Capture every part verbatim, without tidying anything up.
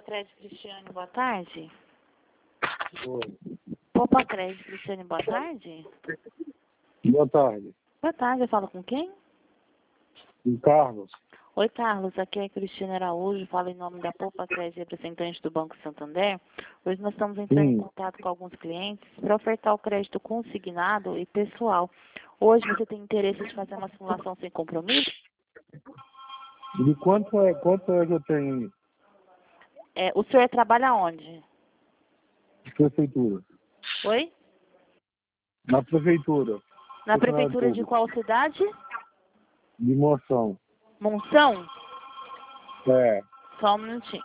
Crédito Cristiane, boa tarde. Oi. Poupa Crédito Cristiane, boa tarde. Boa tarde. Boa tarde, eu falo com quem? O Carlos. Oi, Carlos, aqui é Cristina Araújo, falo em nome da Poupa Crédito, representante do Banco Santander. Hoje nós estamos entrando Sim. em contato com alguns clientes para ofertar o crédito consignado e pessoal. Hoje você tem interesse de fazer uma simulação sem compromisso? De quanto é, quanto é que eu tenho É, o senhor trabalha onde? de prefeitura? Oi? Na prefeitura. Na Funcionário prefeitura de público. qual cidade? De moção. Monção? É. Só um minutinho.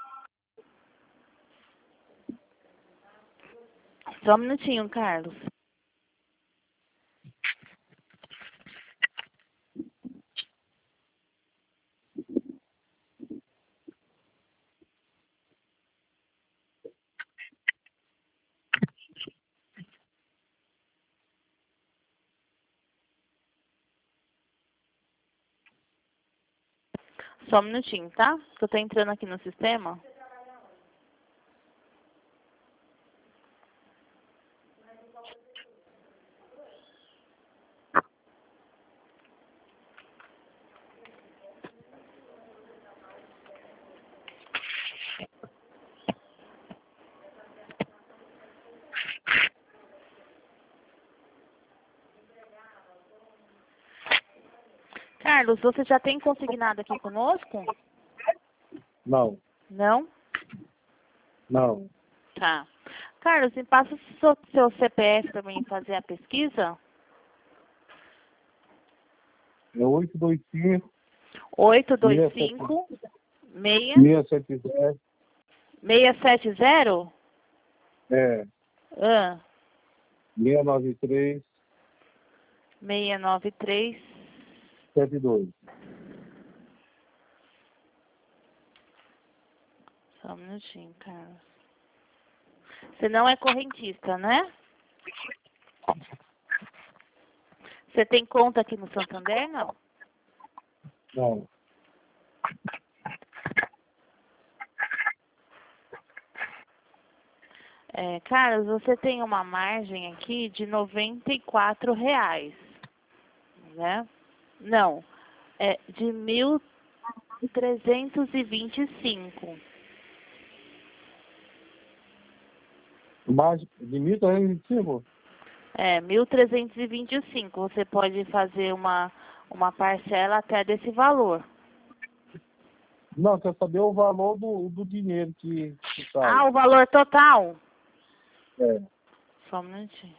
Só um minutinho, Carlos. Só um minutinho, tá? Que eu tô entrando aqui no sistema. Carlos, você já tem consignado aqui conosco? Não. Não? Não. Tá. Carlos, me passa o seu, seu C P F para mim fazer a pesquisa? É oito dois cinco, oito dois cinco, seis, seis sete zero. seis sete zero? É. Ah, seis nove três, seis nove três. sete dois. Só um minutinho, Carlos. Você não é correntista, né? Você tem conta aqui no Santander, não? Não. É, Carlos, você tem uma margem aqui de noventa e quatro reais, né? Não, é de mil trezentos e vinte e cinco. Mais de mil trezentos e vinte e cinco? É, mil trezentos e vinte e cinco. Você pode fazer uma, uma parcela até desse valor. Não, quer saber o valor do, do dinheiro que, que sai. Ah, o valor total? É. Só um minutinho.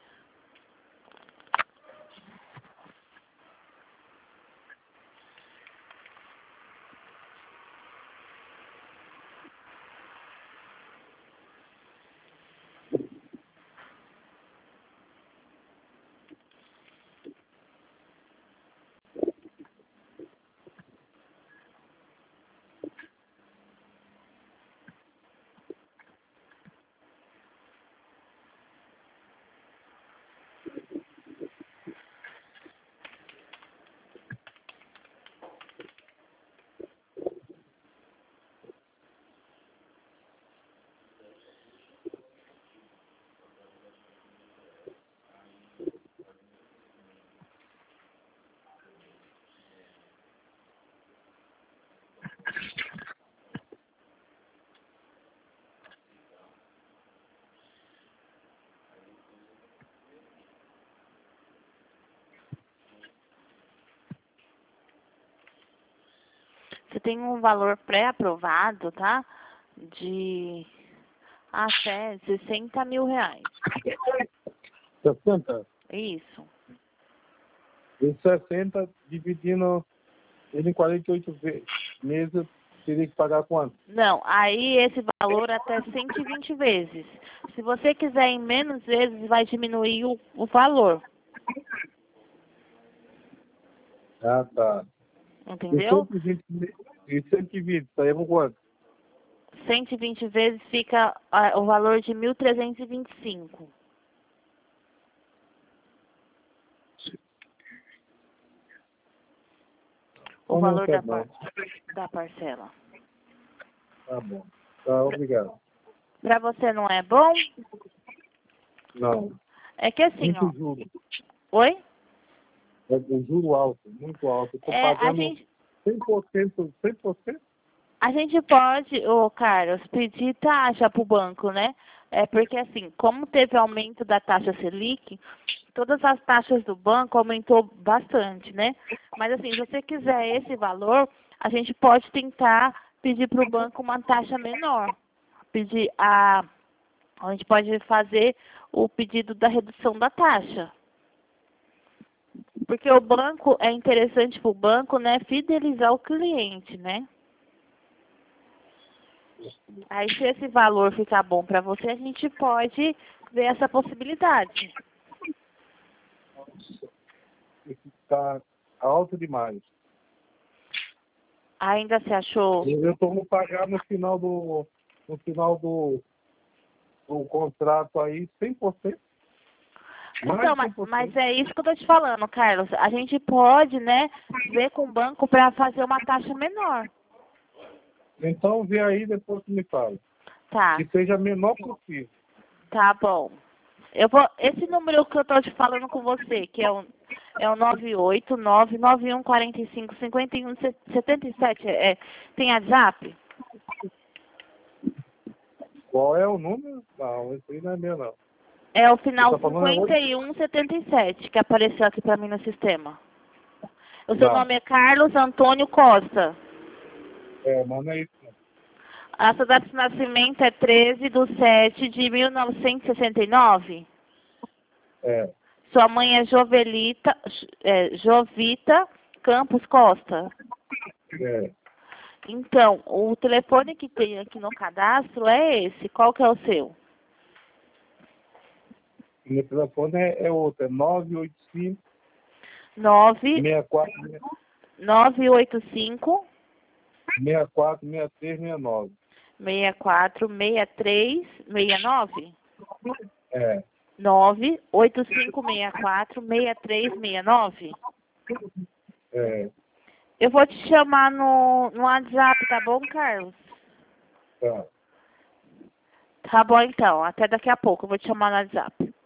Você tem um valor pré-aprovado, tá? De até sessenta mil reais. sessenta? Isso. E sessenta dividindo ele em quarenta e oito ve- meses, eu teria que pagar quanto? Não, aí esse valor até cento e vinte vezes. Se você quiser em menos vezes, vai diminuir o, o valor. Ah, tá. E Entendeu? cento e vinte, me- e cento e vinte, saía com quanto? cento e vinte vezes fica ah, o valor de mil trezentos e vinte e cinco. O Então não valor quer da, não. par da parcela. Tá bom. Tá, obrigado. Pra você não é bom? Não. É que assim, Muito ó. juro. Oi? É um juro alto, muito alto. Eu tô É, a pagando gente, cem por cento, cem por cento? a gente pode, ô Carlos, pedir taxa pro banco, né? É porque assim, como teve aumento da taxa Selic, todas as taxas do banco aumentou bastante, né? Mas assim, se você quiser esse valor, a gente pode tentar pedir para o banco uma taxa menor. Pedir a, a gente pode fazer o pedido da redução da taxa. Porque o banco, é interessante para o banco, né, fidelizar o cliente, né? Aí se esse valor ficar bom para você, a gente pode ver essa possibilidade. Isso tá alto demais. Ainda se achou? Eu estou vou pagar no final do no final do, do contrato aí cem por cento. Então, mas, mas é isso que eu tô te falando, Carlos. A gente pode, né, ver com o banco para fazer uma taxa menor. Então vê aí depois que me fala. Tá, Que seja menor possível. tá bom. Eu vou, esse número que eu tô te falando com você, que é o, é o nove oito nove nove um quatro cinco cinco um sete sete, é, tem WhatsApp? Qual é o número? Não, esse aí não é meu não. É o final Você tá falando cinquenta e um setenta e sete que apareceu aqui para mim no sistema. O seu Não. nome é Carlos Antônio Costa. É, mas não é isso não. A sua data de nascimento é treze de sete de mil novecentos e sessenta e nove. É, Sua mãe é Jovelita, é, Jovita Campos Costa. é. Então, o telefone que tem aqui no cadastro é esse. Qual que é o seu? Meu telefone é, é outro, é nove oito cinco, nove seis quatro, nove oito cinco seis quatro, seis três, seis nove. seis quatro seis três seis nove. É, nove oito cinco seis quatro seis três seis nove. é, Eu vou te chamar no, no WhatsApp, tá bom, Carlos? tá. Tá bom, então. Até daqui a pouco. Eu vou te chamar no WhatsApp.